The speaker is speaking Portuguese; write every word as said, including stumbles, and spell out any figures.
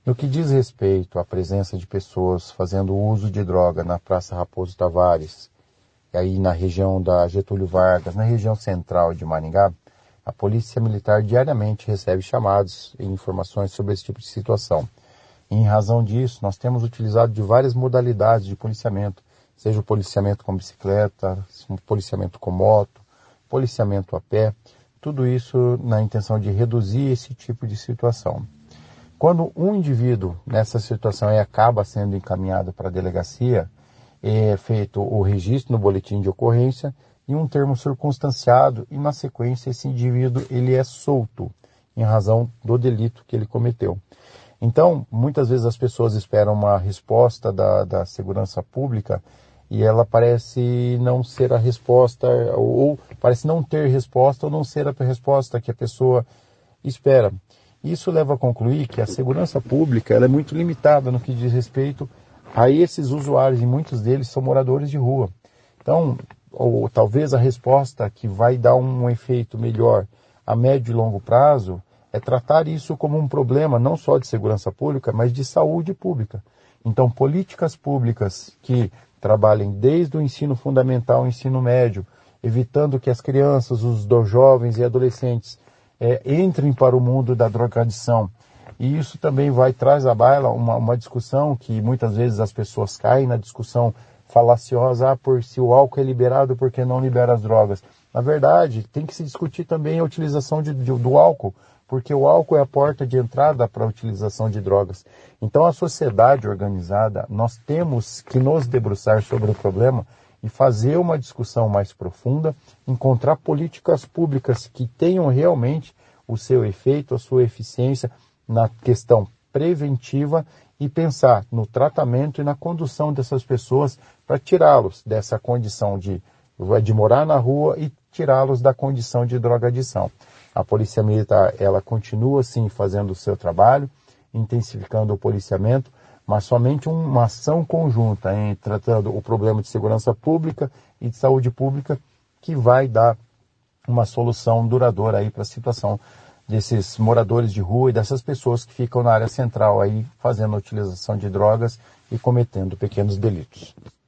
No que diz respeito à presença de pessoas fazendo uso de droga na Praça Raposo Tavares, e aí na região da Getúlio Vargas, na região central de Maringá, a Polícia Militar diariamente recebe chamados e informações sobre esse tipo de situação. E, em razão disso, nós temos utilizado de várias modalidades de policiamento, seja o policiamento com bicicleta, o policiamento com moto, policiamento a pé, tudo isso na intenção de reduzir esse tipo de situação. Quando um indivíduo nessa situação aí acaba sendo encaminhado para a delegacia, é feito o registro no boletim de ocorrência e um termo circunstanciado e, na sequência, esse indivíduo ele é solto em razão do delito que ele cometeu. Então, muitas vezes as pessoas esperam uma resposta da, da segurança pública e ela parece não ser a resposta, ou, ou parece não ter resposta, ou não ser a resposta que a pessoa espera. Isso leva a concluir que a segurança pública ela é muito limitada no que diz respeito a esses usuários, e muitos deles são moradores de rua. Então, ou talvez a resposta que vai dar um efeito melhor a médio e longo prazo é tratar isso como um problema não só de segurança pública, mas de saúde pública. Então, políticas públicas que trabalhem desde o ensino fundamental ao ensino médio, evitando que as crianças, os jovens e adolescentes É, entrem para o mundo da drogadição. E isso também vai traz à baila uma, uma discussão que muitas vezes as pessoas caem na discussão falaciosa, ah, por se o álcool é liberado, por que não libera as drogas? Na verdade, tem que se discutir também a utilização de, de, do álcool, porque o álcool é a porta de entrada para a utilização de drogas. Então, a sociedade organizada, nós temos que nos debruçar sobre o problema e fazer uma discussão mais profunda, encontrar políticas públicas que tenham realmente o seu efeito, a sua eficiência na questão preventiva e pensar no tratamento e na condução dessas pessoas para tirá-los dessa condição de, de morar na rua e tirá-los da condição de drogadição. A Polícia Militar, ela continua, sim, fazendo o seu trabalho, intensificando o policiamento, mas somente uma ação conjunta em tratando o problema de segurança pública e de saúde pública que vai dar uma solução duradoura aí para a situação desses moradores de rua e dessas pessoas que ficam na área central aí fazendo a utilização de drogas e cometendo pequenos delitos.